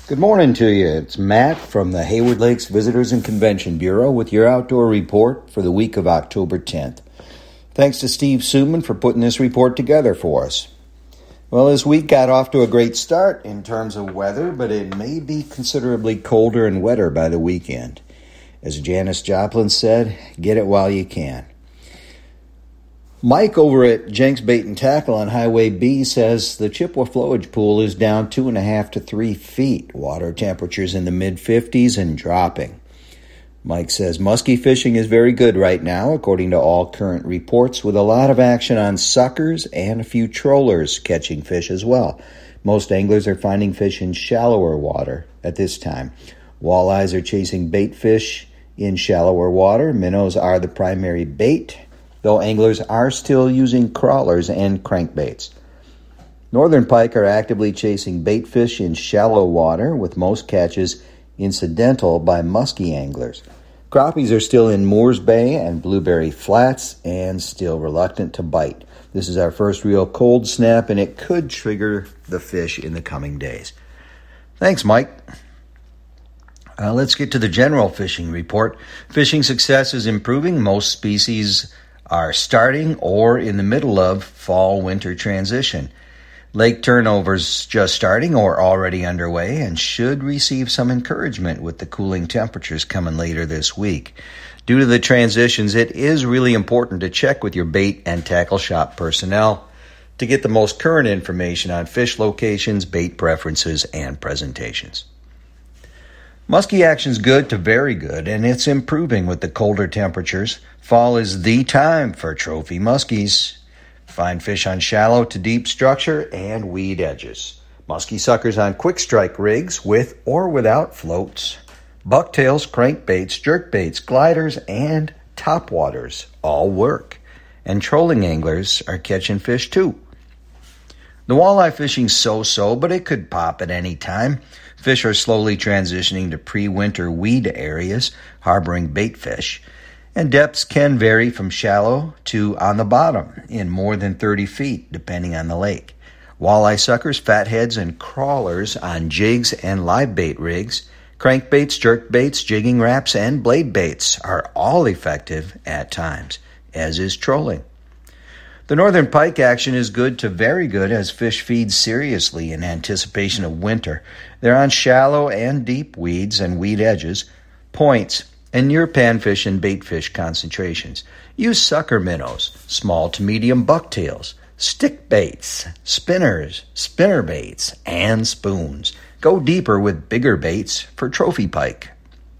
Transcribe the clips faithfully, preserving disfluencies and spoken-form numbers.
Good morning to you. It's Matt from the Hayward Lakes Visitors and Convention Bureau with your outdoor report for the week of October tenth. Thanks to Steve Suman for putting this report together for us. Well, this week got off to a great start in terms of weather, but it may be considerably colder and wetter by the weekend. As Janis Joplin said, get it while you can. Mike over at Jenks Bait and Tackle on Highway B says the Chippewa flowage pool is down two and a half to three feet. Water temperatures in the mid fifties and dropping. Mike says muskie fishing is very good right now, according to all current reports, with a lot of action on suckers and a few trollers catching fish as well. Most anglers are finding fish in shallower water at this time. Walleyes are chasing bait fish in shallower water. Minnows are the primary bait, though anglers are still using crawlers and crankbaits. Northern pike are actively chasing bait fish in shallow water, with most catches incidental by muskie anglers. Crappies are still in Moores Bay and Blueberry Flats and still reluctant to bite. This is our first real cold snap, and it could trigger the fish in the coming days. Thanks, Mike. Uh, let's get to the general fishing report. Fishing success is improving. Most species are starting or in the middle of fall-winter transition. Lake turnovers just starting or already underway and should receive some encouragement with the cooling temperatures coming later this week. Due to the transitions, it is really important to check with your bait and tackle shop personnel to get the most current information on fish locations, bait preferences, and presentations. Muskie action's good to very good, and it's improving with the colder temperatures. Fall is the time for trophy muskies. Find fish on shallow to deep structure and weed edges. Muskie suckers on quick strike rigs with or without floats. Bucktails, crankbaits, jerkbaits, gliders, and topwaters all work. And trolling anglers are catching fish too. The walleye fishing's so-so, but it could pop at any time. Fish are slowly transitioning to pre-winter weed areas, harboring bait fish. And depths can vary from shallow to on the bottom in more than thirty feet, depending on the lake. Walleye suckers, fatheads, and crawlers on jigs and live bait rigs, crankbaits, jerkbaits, jigging wraps, and blade baits are all effective at times, as is trolling. The northern pike action is good to very good as fish feed seriously in anticipation of winter. They're on shallow and deep weeds and weed edges, points, and near panfish and baitfish concentrations. Use sucker minnows, small to medium bucktails, stick baits, spinners, spinner baits, and spoons. Go deeper with bigger baits for trophy pike.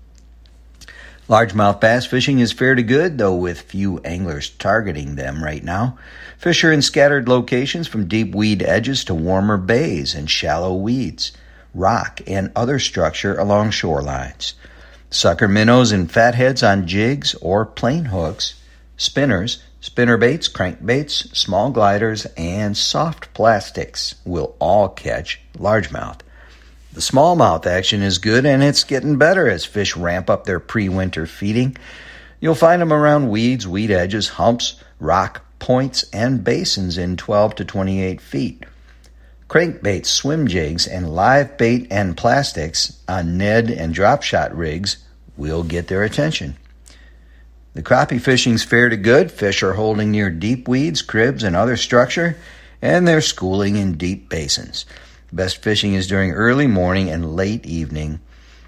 Largemouth bass fishing is fair to good, though with few anglers targeting them right now. Fish are in scattered locations from deep weed edges to warmer bays and shallow weeds, rock, and other structure along shorelines. Sucker minnows and fatheads on jigs or plain hooks, spinners, spinner baits, crankbaits, small gliders, and soft plastics will all catch largemouth. The smallmouth action is good, and it's getting better as fish ramp up their pre-winter feeding. You'll find them around weeds, weed edges, humps, rock, points, and basins in twelve to twenty-eight feet. Crankbaits, swim jigs, and live bait and plastics on Ned and drop shot rigs will get their attention. The crappie fishing's fair to good. Fish are holding near deep weeds, cribs, and other structure, and they're schooling in deep basins. Best fishing is during early morning and late evening.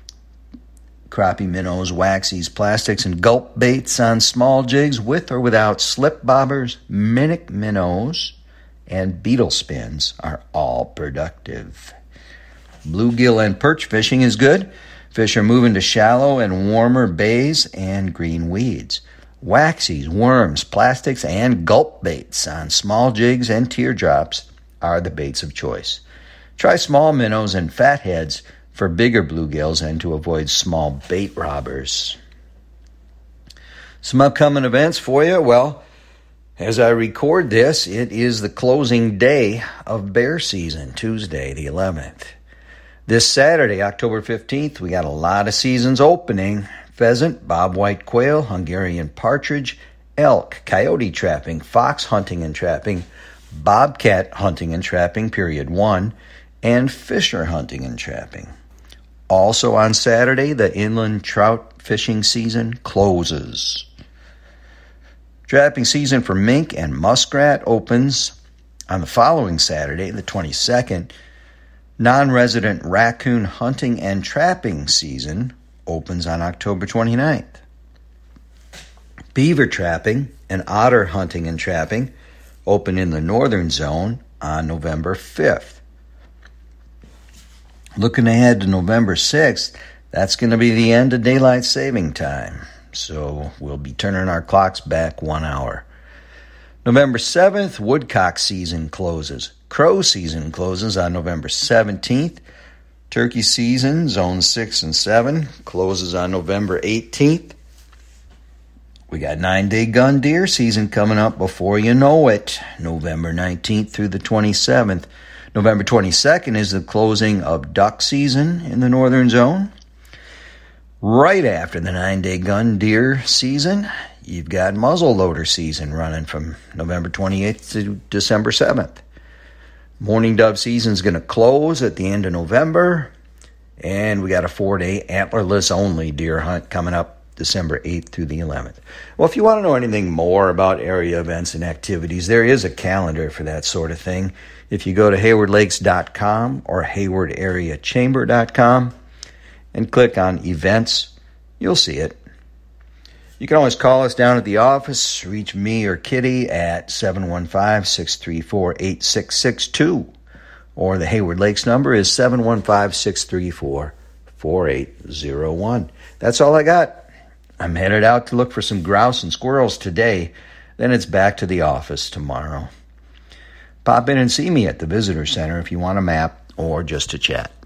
Crappie minnows, waxies, plastics, and gulp baits on small jigs with or without slip bobbers, minnock minnows, and beetle spins are all productive. Bluegill and perch fishing is good. Fish are moving to shallow and warmer bays and green weeds. Waxies, worms, plastics, and gulp baits on small jigs and teardrops are the baits of choice. Try small minnows and fatheads for bigger bluegills and to avoid small bait robbers. Some upcoming events for you. Well, as I record this, it is the closing day of bear season, Tuesday the eleventh. This Saturday, October fifteenth, we got a lot of seasons opening. Pheasant, bobwhite quail, Hungarian partridge, elk, coyote trapping, fox hunting and trapping, bobcat hunting and trapping, period one, and fisher hunting and trapping. Also on Saturday, the inland trout fishing season closes. Trapping season for mink and muskrat opens on the following Saturday, the twenty-second. Non-resident raccoon hunting and trapping season opens on October twenty-ninth. Beaver trapping and otter hunting and trapping open in the northern zone on November fifth. Looking ahead to November sixth, that's going to be the end of daylight saving time. So we'll be turning our clocks back one hour. November seventh, woodcock season closes. Crow season closes on November seventeenth. Turkey season, zone six and seven, closes on November eighteenth. We got nine-day gun deer season coming up before you know it, November nineteenth through the twenty-seventh. November twenty-second is the closing of duck season in the northern zone. Right after the nine-day gun deer season, you've got muzzleloader season running from November twenty-eighth to December seventh. Mourning dove season is going to close at the end of November, and we got a four-day antlerless only deer hunt coming up December eighth through the eleventh. Well, if you want to know anything more about area events and activities, there is a calendar for that sort of thing. If you go to hayward lakes dot com or hayward area chamber dot com and click on events, you'll see it. You can always call us down at the office, reach me or Kitty at seven one five, six three four, eight six six two, or the Hayward Lakes number is seven one five, six three four, four eight zero one. That's all I got. I'm headed out to look for some grouse and squirrels today, then it's back to the office tomorrow. Pop in and see me at the Visitor Center if you want a map or just to chat.